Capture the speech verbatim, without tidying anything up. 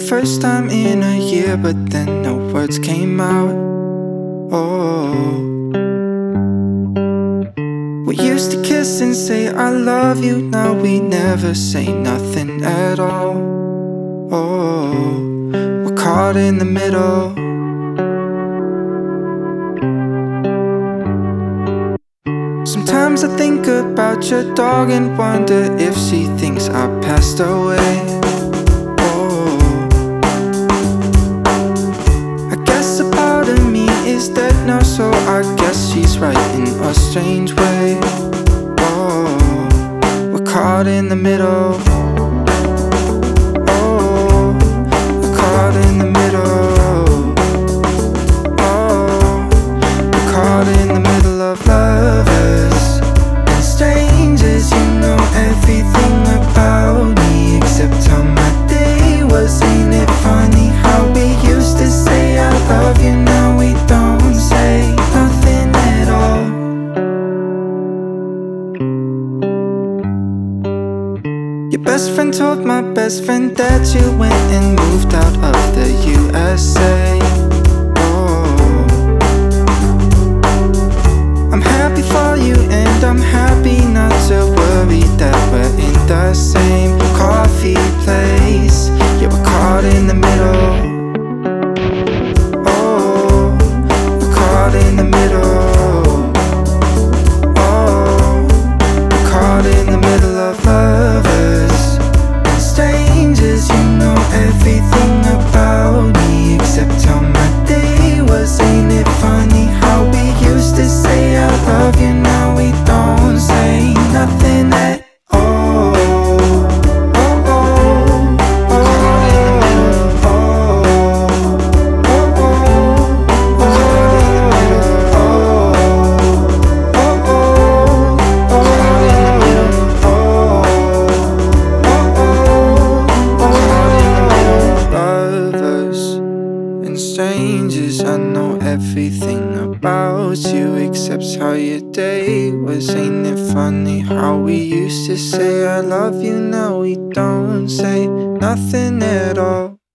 first time in a year, but then no words came out. Oh, we used to kiss and say I love you. Now we never say nothing at all. Oh, we're caught in the middle. Sometimes I think about your dog and wonder if she thinks I passed away. Oh, I guess a part of me is dead now, so I guess she's right in a strange way. Oh, we're caught in the middle. Oh, we're caught in the middle. Oh, we're caught in the middle of lovers and strangers. You know everything about me except how my day was. Ain't it funny how we used to say I love you, now we don't say nothing at all. Your best friend told my best friend that you went and moved out of the U S A. Oh, I'm happy for you and I'm happy not to worry that we're in the same coffee place. Yeah, we're caught in the middle. Oh, we're caught in the middle. Oh, we're caught in the middle of lovers and strangers. You know everything about me except how my day was. Ain't it funny how we used to say I love you, now we don't say nothing at all. Oh, oh, oh, oh, oh, oh, lovers and strangers. I know everything about you except how your day was. Ain't it funny how we used to say I love you, now we don't say nothing at all.